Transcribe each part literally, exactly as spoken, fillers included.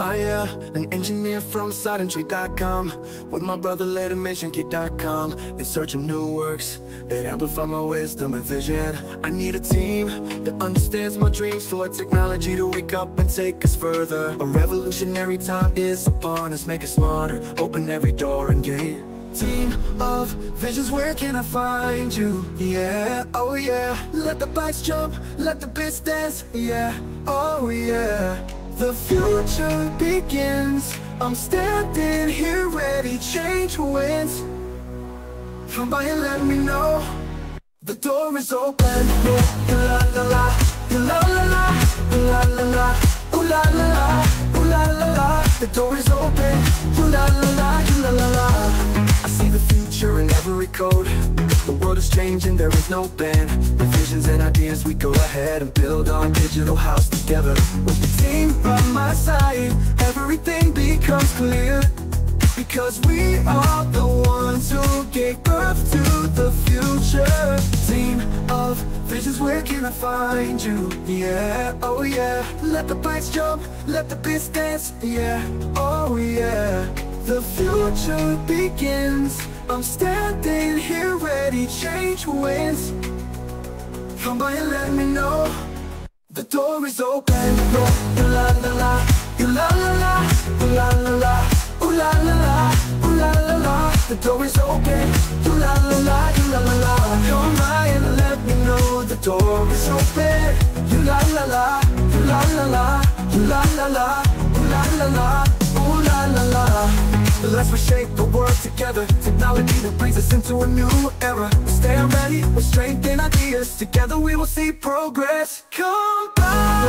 I am an engineer from Side Tree dot com, with my brother later Mission Key dot com, in search of new works that amplify my wisdom and vision. I need a team that understands my dreams, for technology to wake up and take us further. A revolutionary time is upon us, make us smarter, open every door and gate. Team of visions, where can I find you? Yeah, oh yeah. Let the bikes jump, let the bits dance. Yeah, oh yeah. The future begins. I'm standing here ready, change wins. Come by and let me know. The door is open. La la la, la la la, la la la, ooh la la la, ooh la la la. The door is open. Ooh la la la, ooh la la la. I see the future in every code. The world is changing, there is no ban. With visions and ideas we go ahead and build our digital house together. With the team by my side, everything becomes clear, because we are the ones who gave birth to the future. Team of visions, where can I find you? Yeah, oh yeah. Let the bikes jump, let the beats dance. Yeah, oh yeah. The future begins. I'm standing here ready, change wins. Come by and let me know. The door is open. La la la, la la la, la la la, ooh la la la, ooh la la la. The door is open. Ooh la la la, ooh la la la. Come by and let me know. The door is open. Ooh la la la, ooh la la la, ooh la la la, ooh la la la, ooh la la la. Let's reshape the world together. Technology that brings us into a new era. Stay ready with strength and ideas. Together we will see progress. Come by,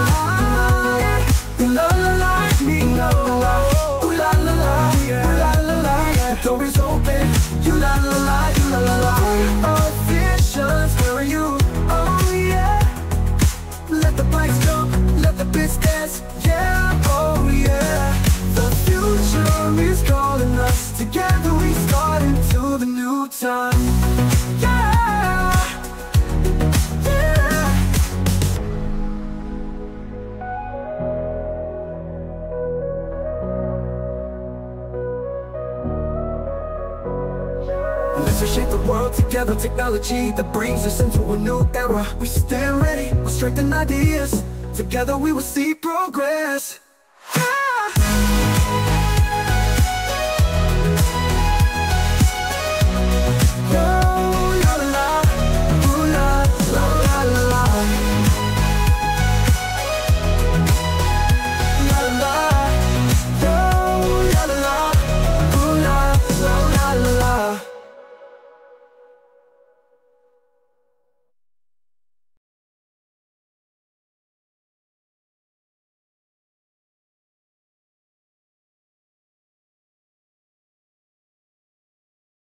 la la la, me know. Ooh la la la, ooh la la la. The door is open. You la la la, you la la la. Our visions, where are you? Oh yeah. Let the bikes jump, let the beats dance. Yeah, oh yeah. The future is calling us. Together we start into the new time. Yeah, yeah. Let's reshape the world together. Technology that brings us into a new era. We stand ready with strength and ideas. Together we will see progress.